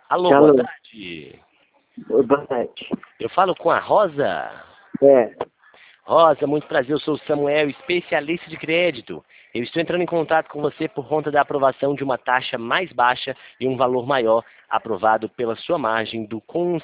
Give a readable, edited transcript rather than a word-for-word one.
Alô, boa Alô, tarde. boa tarde. Eu falo com a Rosa. É, Rosa, muito prazer, eu sou o Samuel, especialista de crédito. Eu estou entrando em contato com você por conta da aprovação de uma taxa mais baixa e um valor maior aprovado pela sua margem do